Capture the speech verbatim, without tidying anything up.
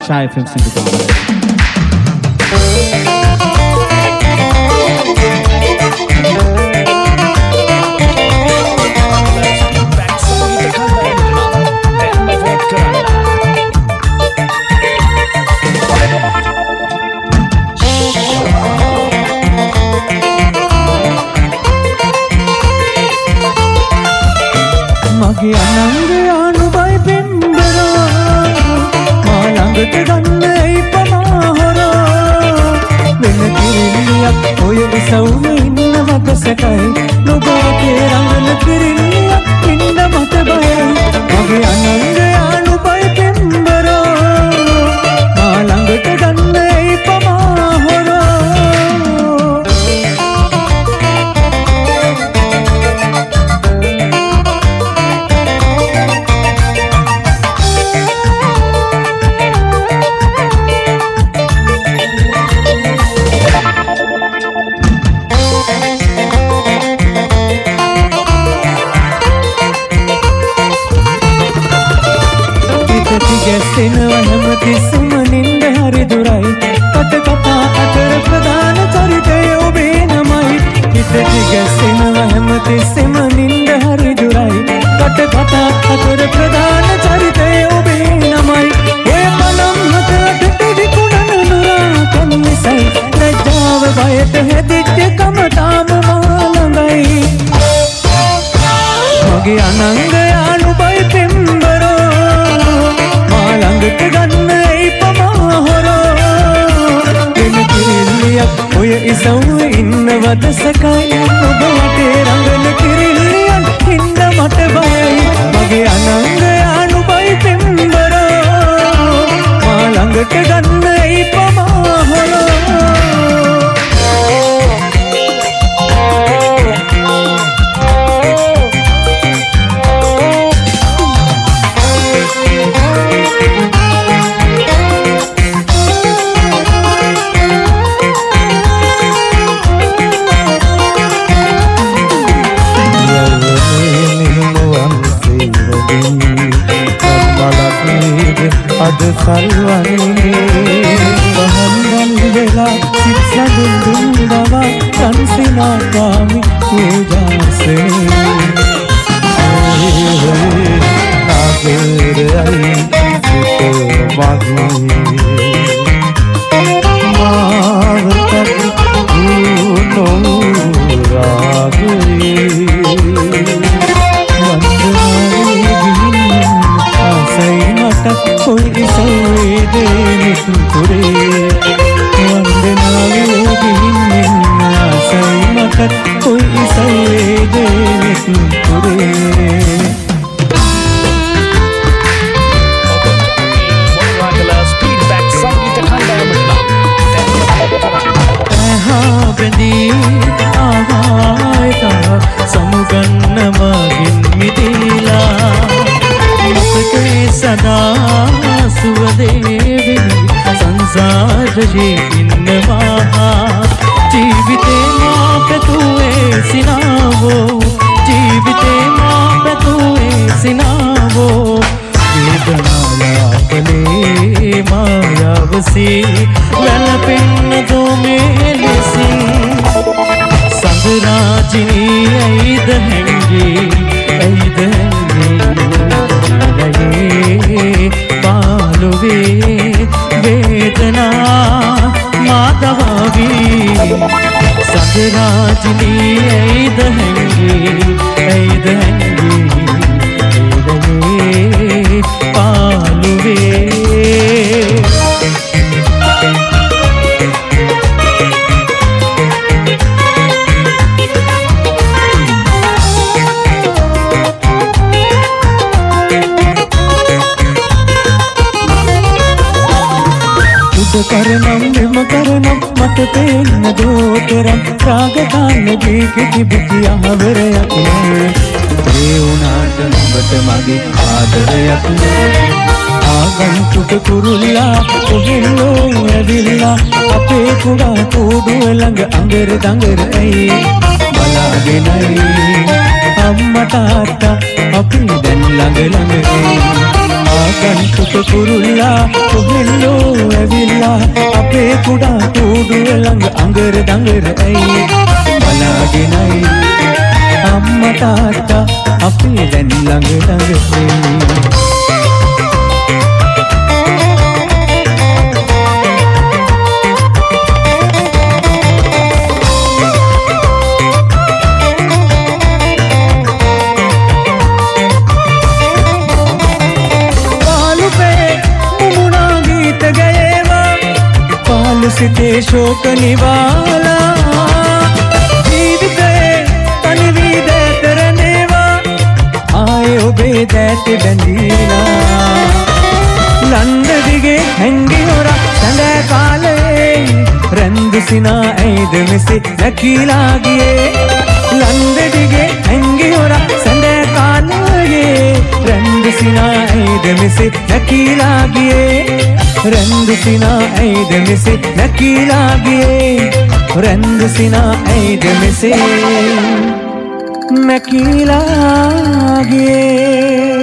Chai F M Singapore. මගේ අනංගයානුබයි පෙම්බරා මා ළඟට ගන්න එයි පමාහොරා වෙන කිරිල්ලියක් ඔය ඉසව්වේ ඉන්න වගසකයි නොබාගේ රඟන කිරිල්ලියක් ඉන්න මට බයයි මගේ අනංගයානුබයි පෙම්බරා මා ළඟට ගන්න එයි පමාහොරා ගැස්සෙනවා හැමතිස්සම නින්ද හරි දුරයි කට කතා අතර ප්‍රධාන චරිතය ඔබේ නමයි හිතට ගැස්සෙනවා හැමතිස්සම නින්ද හරි දුරයි කට කතා අතර ප්‍රධාන චරිතය ඔබේ නමයි ඔය පනම් හතරට විකුණන නුරා කම්මිසයි ලැජ්ජාව බයට හැදිච්ච කම තාම මා ළඟයි මගේ අනංගයානුබයි පෙම්බරෝ ළඟට ගන්න එයි පමාහොරා වෙන කිරිල්ලියක් ඔය ඉසව්වේ ඉන්නවද සකයි ඔබ වටේ රඟන කිරිල්ලියන් ඉන්න මට බයයි මගේ අනංගයානුබයි පෙම්බරා මා ළඟට ගන්න එයි පමාහොරා අද සල්වන්නේ පහන්වල් වෙලා සිත්සඳුන් දුන්දවා රන්සිනා කාමි වේජාසේ නාගරයි සිත මගේ මාවතක් නෝරාගේ कोई इसे देने तुरे वंदना वेगिन्ने आसई मत कोई इसे देने तुरे बंदी आहाय ता समुगन्न मागिन मिदिला मस्के सदा सुवदेवी संसारजे इन्नवा जीविते माप तुए सिनावो जीविते माप तुए सिनावो वेदनायापले मायावसी वेलपेन्न दो मेलसिं संगराजिनी ऐद हैंगी ऐद हैंगी पालुवे वेदना माधवी संगराजिनी ऐद हैंगी ऐद हैंगी ऐद पालुवे करनम निम करनम मत पेन दो तेरम रागदान दीक की बिकिया हवरे अपने देवनाट नबत मागी आदरे अपने आगन टुट कुरुल्ला उहिलो एविल्ला अपे कुड़ा कूडु लंग अंगर दंगर ऐ बलागे नहीं अम्मा ताता अपनी दन लंग लंग ऐ आगन टुट कुरुल्ला उहिलो කුඩා කූඩුව ළඟ අඟර දඟර ඇයි බලාගෙනයි අම්මා තාත්තා අපේ දැන් ළඟ ළඟ වෙන්නේ සිතේ ශෝක නිවාලා ජීවිතේ තනි වී දැතරනේවා ආයේ ඔබේ දැට බැඳීලා ලන්ද දිගේ හැංගි හොරා සඳ කාලේ රැඳු සිනා ඇයිද මෙසේ නැකීලා ගියේ ලන්ද දිගේ හැංගි හොරා සඳ කාලේ රැඳු සිනා ඇයිද මෙසේ නැකීලා ගියේ රැඳු සිනා ඇයිද මෙසේ නැකීලා ගියේ රැඳු සිනා ඇයිද මෙසේ නැකීලා ගියේ